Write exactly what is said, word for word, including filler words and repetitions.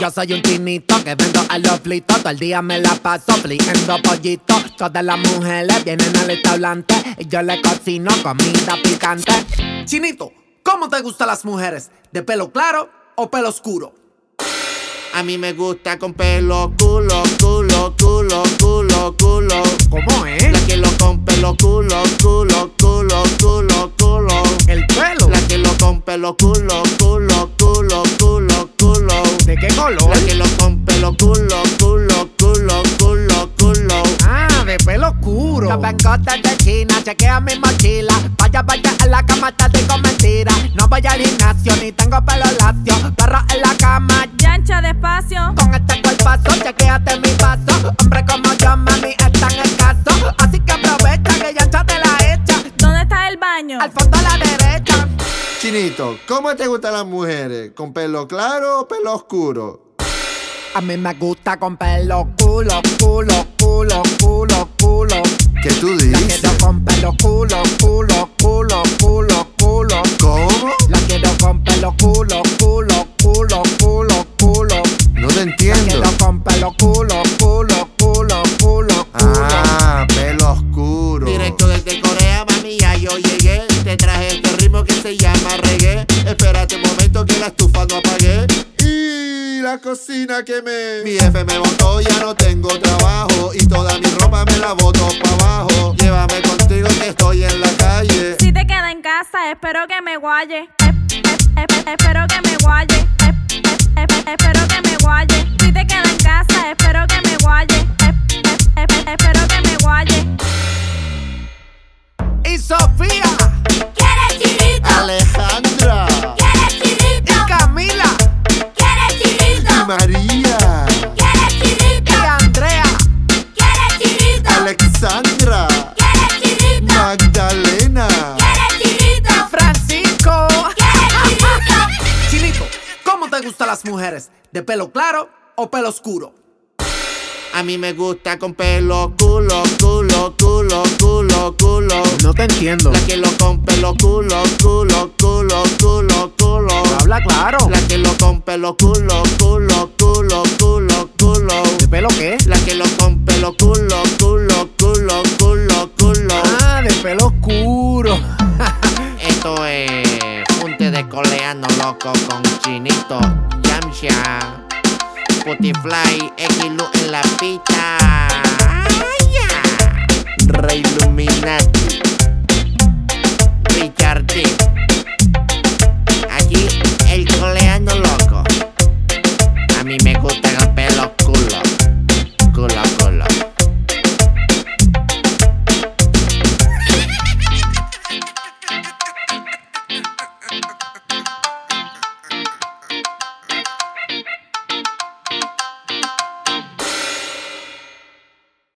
Yo soy un chinito que vendo a los flitos. Todo el día me la paso friendo pollito. Todas las mujeres vienen al restaurante y yo le cocino comida picante. Chinito, ¿cómo te gustan las mujeres? ¿De pelo claro o pelo oscuro? A mí me gusta con pelo culo, culo, culo, culo, culo. ¿Cómo es? La que lo con pelo culo, culo, culo, culo, culo. ¿El pelo? La que lo con pelo culo, culo, culo, culo, culo. ¿De qué color? La que lo con pelo culo, culo, culo, culo, culo. Ah, de pelo oscuro. Yo vengo desde China, chequea mi mochila. Vaya, vaya, en la cama te digo mentira. No voy al gimnasio, ni tengo pelo lacio. Perro en la cama, yancha despacio. con este cuerpazo, chequeate mi paso. Hombre como yo, mami, están escasos. Así que aprovecha que yancha te la echa. ¿Dónde está el baño? Al fondo a la derecha. Chinito, ¿cómo te gustan las mujeres? ¿Con pelo claro o pelo oscuro? A mí me gusta con pelo culo, culo, culo, culo, culo. ¿Qué tú La dices? quiero con pelo culo, culo, culo, culo, culo. ¿Cómo? La quiero con pelo culo, culo, culo, culo, culo. No te La entiendo. quiero con pelo culo, culo, culo, culo, culo. Ah, pelo oscuro. Directo desde Corea, mami, ya yo llegué. Te traje este ritmo que se llama reggae. Espérate un momento que la estufa no apagué. Y la cocina que me... Mi jefe me botó, ya no tengo trabajo. Y toda mi ropa me la boto pa' abajo. Llévame contigo que estoy en la calle. Si te queda en casa, espero que me guaye. Eh, eh, eh, espero que me guaye. Eh, eh, eh, espero que me guaye. Si te queda en casa, espero que me guaye. Eh, eh, eh, espero que me guaye. Y Sofía, ¿Quieres chinito? Alejandra. ¿Quieres chinito? y Camila, ¿Quieres chinito? Y María. ¿Quieres y chinito? Andrea, ¿Quieres chinito? Alexandra. ¿Quieres chinito? Magdalena. ¿Quieres chinito? Francisco. ¿Quieres chinito? Chinito, ¿cómo te gustan las mujeres? ¿De pelo claro o pelo oscuro? A mí me gusta con pelo culo, culo, culo, culo, culo. No te entiendo. La que lo con pelo culo, culo, culo, culo, culo. Habla claro. La que lo con pelo culo, culo, culo, culo, culo. ¿De pelo qué? La que lo con pelo culo, culo, culo, culo, culo. Ah, de pelo oscuro. Esto es Junte de Coleano Loco con Chinito, Yamcha, Putifly, X-Lu en la pista.